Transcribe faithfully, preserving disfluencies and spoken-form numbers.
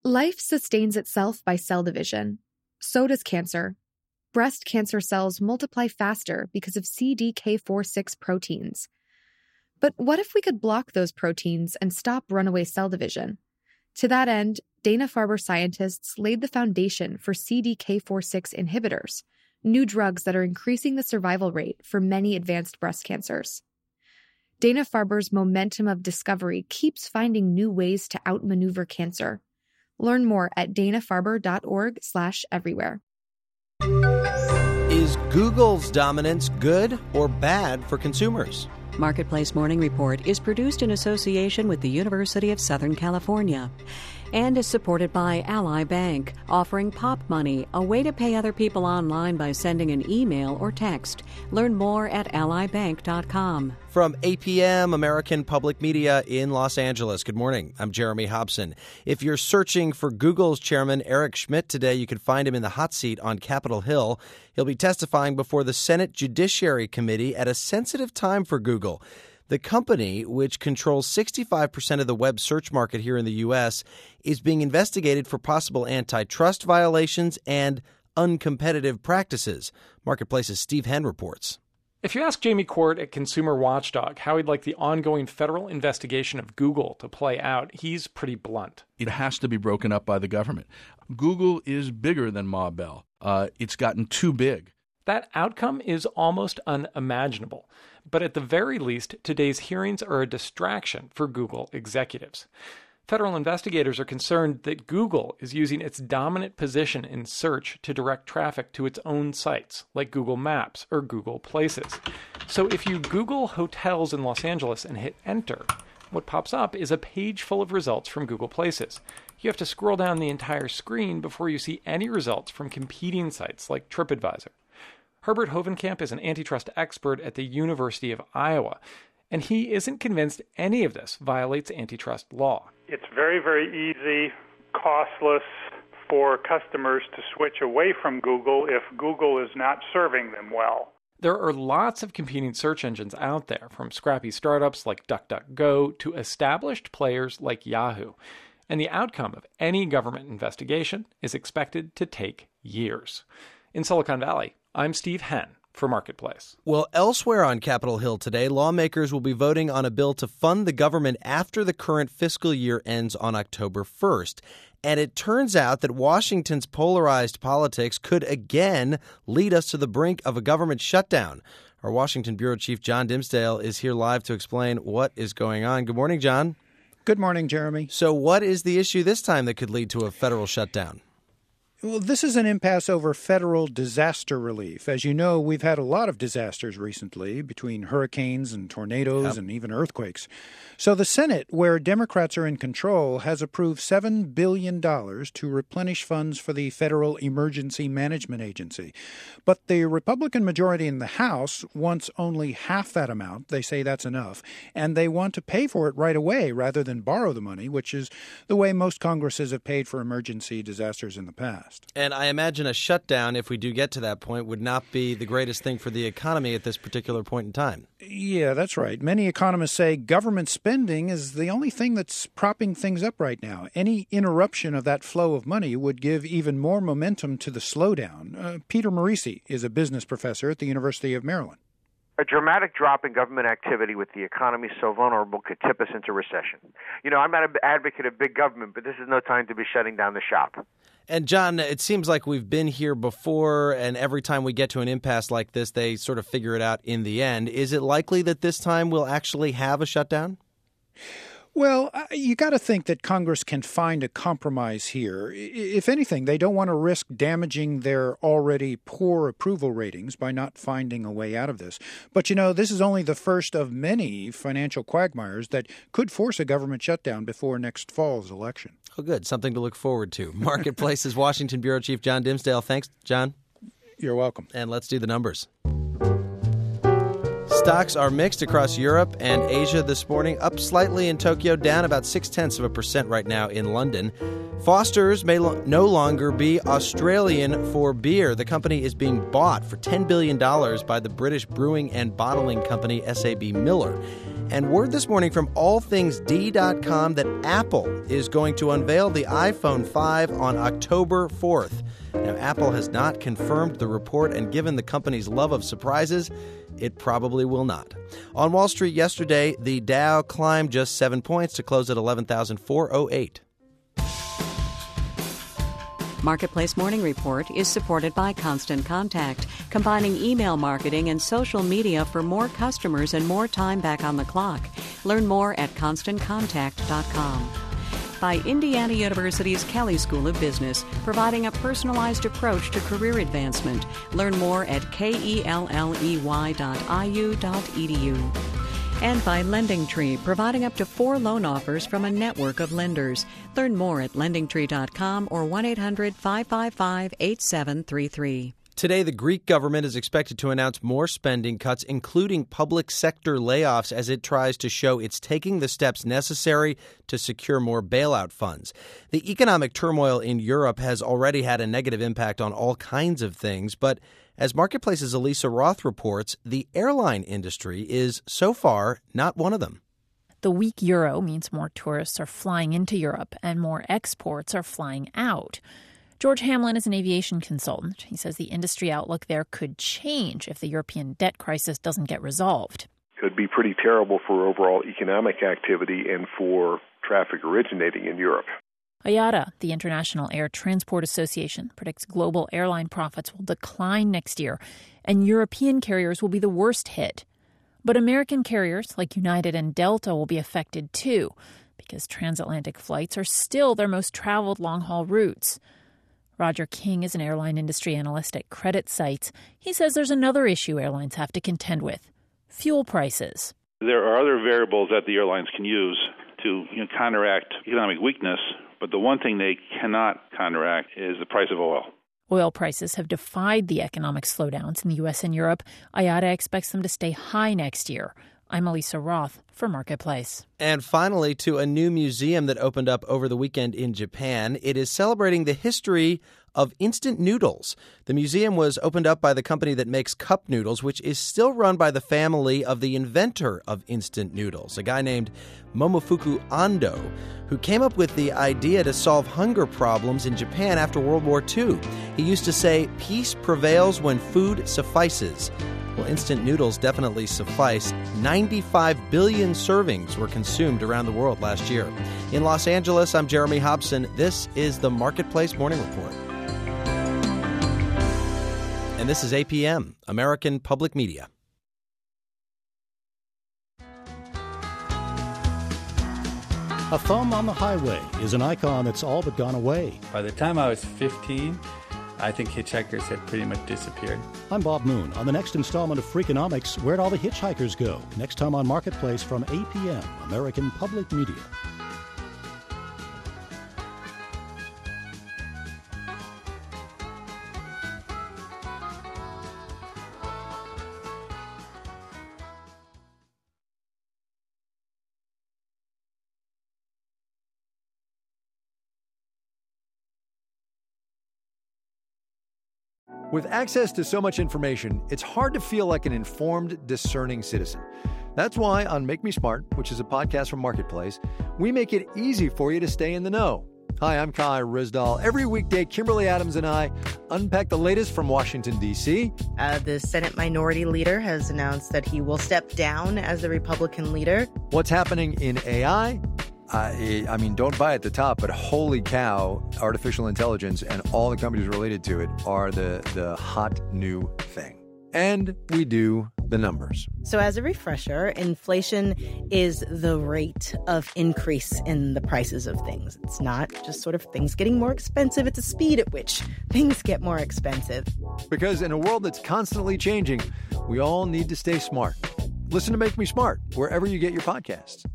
Life sustains itself by cell division. So does cancer. Breast cancer cells multiply faster because of C D K four six proteins. But what if we could block those proteins and stop runaway cell division? To that end, Dana-Farber scientists laid the foundation for C D K four six inhibitors, new drugs that are increasing the survival rate for many advanced breast cancers. Dana-Farber's momentum of discovery keeps finding new ways to outmaneuver cancer. Learn more at dana-farber.org slash everywhere. Is Google's dominance good or bad for consumers? Marketplace Morning Report is produced in association with the University of Southern California and is supported by Ally Bank, offering Pop Money, a way to pay other people online by sending an email or text. Learn more at ally bank dot com. From A P M, American Public Media in Los Angeles. Good morning. I'm Jeremy Hobson. If you're searching for Google's chairman, Eric Schmidt, today, you can find him in the hot seat on Capitol Hill. He'll be testifying before the Senate Judiciary Committee at a sensitive time for Google. The company, which controls sixty-five percent of the web search market here in the U S, is being investigated for possible antitrust violations and uncompetitive practices. Marketplace's Steve Henn reports. If you ask Jamie Court at Consumer Watchdog how he'd like the ongoing federal investigation of Google to play out, he's pretty blunt. It has to be broken up by the government. Google is bigger than Ma Bell. Uh, it's gotten too big. That outcome is almost unimaginable. But at the very least, today's hearings are a distraction for Google executives. Federal investigators are concerned that Google is using its dominant position in search to direct traffic to its own sites, like Google Maps or Google Places. So if you Google hotels in Los Angeles and hit enter, what pops up is a page full of results from Google Places. You have to scroll down the entire screen before you see any results from competing sites like TripAdvisor. Herbert Hovenkamp is an antitrust expert at the University of Iowa, and he isn't convinced any of this violates antitrust law. It's very, very easy, costless for customers to switch away from Google if Google is not serving them well. There are lots of competing search engines out there, from scrappy startups like DuckDuckGo to established players like Yahoo. And the outcome of any government investigation is expected to take years. In Silicon Valley, I'm Steve Henn for Marketplace. Well, elsewhere on Capitol Hill today, lawmakers will be voting on a bill to fund the government after the current fiscal year ends on October first. And it turns out that Washington's polarized politics could again lead us to the brink of a government shutdown. Our Washington bureau chief, John Dimsdale, is here live to explain what is going on. Good morning, John. Good morning, Jeremy. So what is the issue this time that could lead to a federal shutdown? Well, this is an impasse over federal disaster relief. As you know, we've had a lot of disasters recently between hurricanes and tornadoes yep. and even earthquakes. So the Senate, where Democrats are in control, has approved seven billion dollars to replenish funds for the Federal Emergency Management Agency. But the Republican majority in the House wants only half that amount. They say that's enough. And they want to pay for it right away rather than borrow the money, which is the way most Congresses have paid for emergency disasters in the past. And I imagine a shutdown, if we do get to that point, would not be the greatest thing for the economy at this particular point in time. Yeah, that's right. Many economists say government spending is the only thing that's propping things up right now. Any interruption of that flow of money would give even more momentum to the slowdown. Uh, Peter Marisi is a business professor at the University of Maryland. A dramatic drop in government activity with the economy so vulnerable could tip us into recession. You know, I'm not an advocate of big government, but this is no time to be shutting down the shop. And, John, it seems like we've been here before, and every time we get to an impasse like this, they sort of figure it out in the end. Is it likely that this time we'll actually have a shutdown? Well, you got to think that Congress can find a compromise here. If anything, they don't want to risk damaging their already poor approval ratings by not finding a way out of this. But, you know, this is only the first of many financial quagmires that could force a government shutdown before next fall's election. Oh, good. Something to look forward to. Marketplace's Washington bureau chief, John Dimsdale. Thanks, John. You're welcome. And let's do the numbers. Stocks are mixed across Europe and Asia this morning, up slightly in Tokyo, down about six-tenths of a percent right now in London. Foster's may lo- no longer be Australian for beer. The company is being bought for ten billion dollars by the British brewing and bottling company S A B Miller. And word this morning from all things D dot com that Apple is going to unveil the iPhone five on October fourth. Now, Apple has not confirmed the report, and given the company's love of surprises, it probably will not. On Wall Street yesterday, the Dow climbed just seven points to close at eleven thousand four hundred eight. Marketplace Morning Report is supported by Constant Contact, combining email marketing and social media for more customers and more time back on the clock. Learn more at constant contact dot com. By Indiana University's Kelley School of Business, providing a personalized approach to career advancement. Learn more at kelley dot I U dot E D U. And by LendingTree, providing up to four loan offers from a network of lenders. Learn more at lending tree dot com or one eight hundred five five five eight seven three three. Today, the Greek government is expected to announce more spending cuts, including public sector layoffs, as it tries to show it's taking the steps necessary to secure more bailout funds. The economic turmoil in Europe has already had a negative impact on all kinds of things, but as Marketplace's Elisa Roth reports, the airline industry is, so far, not one of them. The weak euro means more tourists are flying into Europe and more exports are flying out. George Hamlin is an aviation consultant. He says the industry outlook there could change if the European debt crisis doesn't get resolved. Could be pretty terrible for overall economic activity and for traffic originating in Europe. I A T A, the International Air Transport Association, predicts global airline profits will decline next year, and European carriers will be the worst hit. But American carriers like United and Delta will be affected too, because transatlantic flights are still their most traveled long-haul routes. Roger King is an airline industry analyst at Credit Sites. He says there's another issue airlines have to contend with: fuel prices. There are other variables that the airlines can use to you know, counteract economic weakness, but the one thing they cannot counteract is the price of oil. Oil prices have defied the economic slowdowns in the U S and Europe. I A T A expects them to stay high next year. I'm Elisa Roth for Marketplace. And finally, to a new museum that opened up over the weekend in Japan. It is celebrating the history of instant noodles. The museum was opened up by the company that makes cup noodles, which is still run by the family of the inventor of instant noodles, a guy named Momofuku Ando, who came up with the idea to solve hunger problems in Japan after World War Two. He used to say, "Peace prevails when food suffices." Well, instant noodles definitely suffice. ninety-five billion servings were consumed around the world last year. In Los Angeles, I'm Jeremy Hobson. This is the Marketplace Morning Report. And this is A P M, American Public Media. A thumb on the highway is an icon that's all but gone away. By the time I was fifteen, I think hitchhikers had pretty much disappeared. I'm Bob Moon. On the next installment of Freakonomics, where'd all the hitchhikers go? Next time on Marketplace from A P M, American Public Media. With access to so much information, it's hard to feel like an informed, discerning citizen. That's why on Make Me Smart, which is a podcast from Marketplace, we make it easy for you to stay in the know. Hi, I'm Kai Rizdal. Every weekday, Kimberly Adams and I unpack the latest from Washington, D C Uh, the Senate Minority Leader has announced that he will step down as the Republican leader. What's happening in A I? I, I mean, don't buy at the top, but holy cow, artificial intelligence and all the companies related to it are the, the hot new thing. And we do the numbers. So as a refresher, inflation is the rate of increase in the prices of things. It's not just sort of things getting more expensive. It's a speed at which things get more expensive. Because in a world that's constantly changing, we all need to stay smart. Listen to Make Me Smart wherever you get your podcasts.